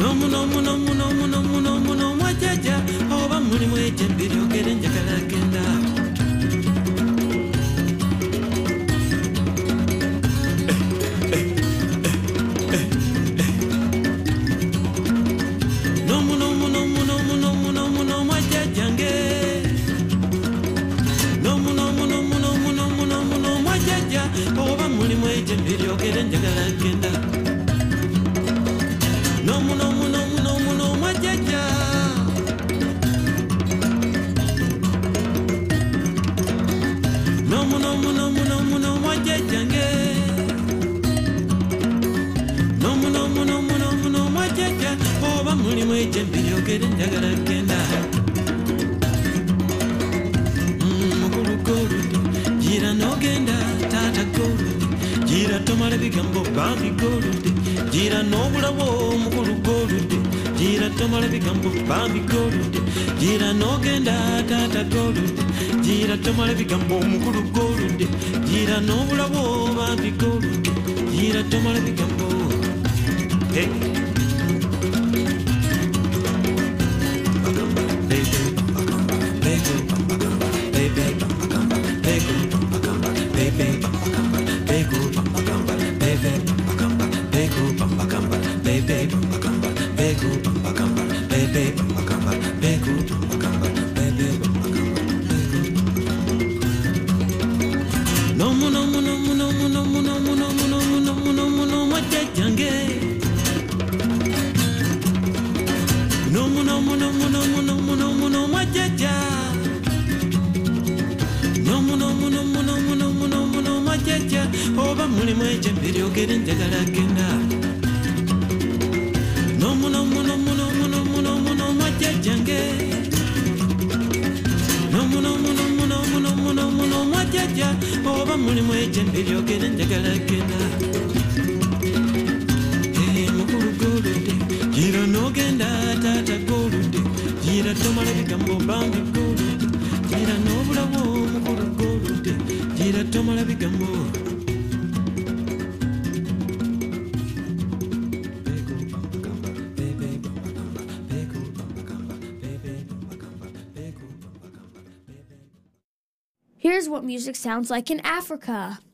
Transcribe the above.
Nomuno mwajaja oba mulimu ejjembe lyogere njagala genda. Nomuno mwajajange. Nomuno mwajaja oba mulimu ejjembe lyogere njagala genda. Nomuno mwajaja. Nomuno mwajajange. Nomuno mwajaja oba mulimu ejjembe lyogere njagala genda. Mukulu goludi gira nogenda taata goludi gira tomala bigambo bambi goludi gira nobulawo mukulu goludi gira tomala bigambo bambi goludi gira nogenda taata goludi gira tomala bigambo mukulu goludi gira nobulawo bambi goludi gira tomala bigambo. Hey. Nomuno mwajaja. Nomuno mwajaja oba mulimu ejjembe lyogere njagala genda. Nomuno mwajajange. Nomuno mwajaja oba mulimu ejjembe lyogere njagala genda. Mukulu goludi gira nogenda taata goludi gira tomala bigambo bambi goludi gira nobulawo mukulu goludi gira tomala bigambo. Here's what music sounds like in Africa.